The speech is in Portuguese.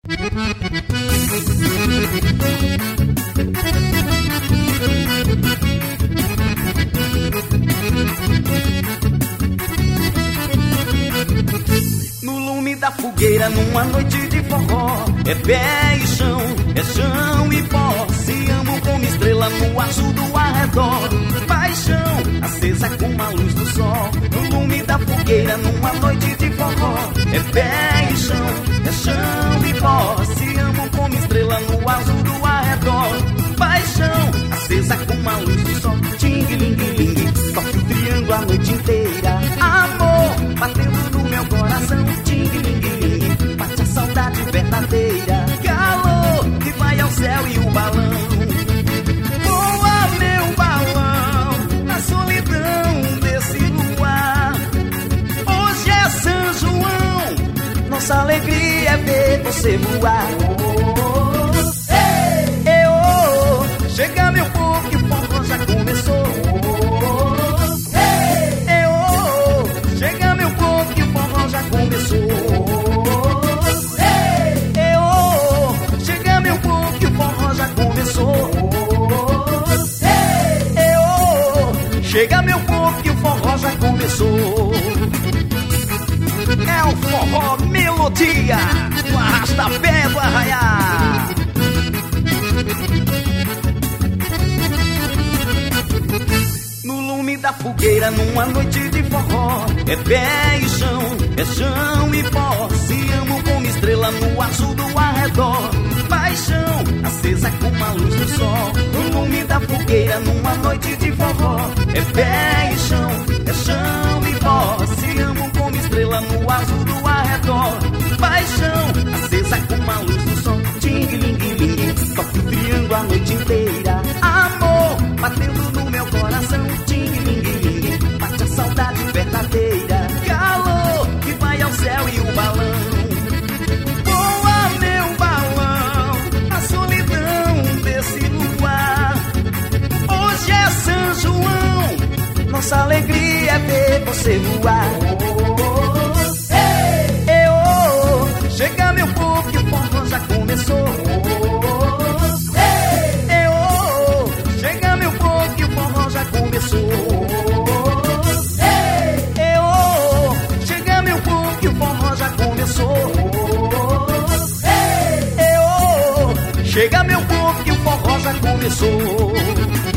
No lume da fogueira, numa noite de forró, é pé e chão, é chão e pó. Se amam como estrela no azul do arredor. Paixão acesa como a luz do sol. No lume da fogueira, numa noite de forró, é pé e chão, é chão e pó. Se amam como estrela no azul do arredor. Paixão acesa como a luz do sol. Ting-ling-ling, toque o triângulo a noite inteira. Amor batendo no meu coração. Ting-ling-ling, bate a saudade verdadeira. Calor que vai ao céu e o balão. Voa meu balão na solidão desse luar. Hoje é São João, nossa alegria é ver você voar. Chega meu povo que o forró já começou. Chega meu povo que o forró já começou. Chega meu povo que o forró já começou. Chega meu povo que o forró já começou. É o forró melodia, o arrasta-pé do arraiá. No lume da fogueira, numa noite de forró, é pé e chão, é chão e pó. Se amo como estrela no azul do arredor. Paixão acesa como a luz do sol. No lume da fogueira, numa noite de forró, é pé e chão, é chão e pó. Se amo como estrela no azul do arredor. Paixão acesa como a luz do sol. Ting-ling-ling, toque o triângulo a noite inteira. Amor batendo no meu coração. Ting-ling-ling, bate a saudade verdadeira. Calor que vai ao céu e o balão. Voa meu balão na solidão desse luar. Hoje é São João, nossa alegria é ver você voar. Chega meu povo que o forró já começou. Chega meu povo que o forró já começou. Chega meu povo que o forró já começou. Chega meu povo que o forró já começou.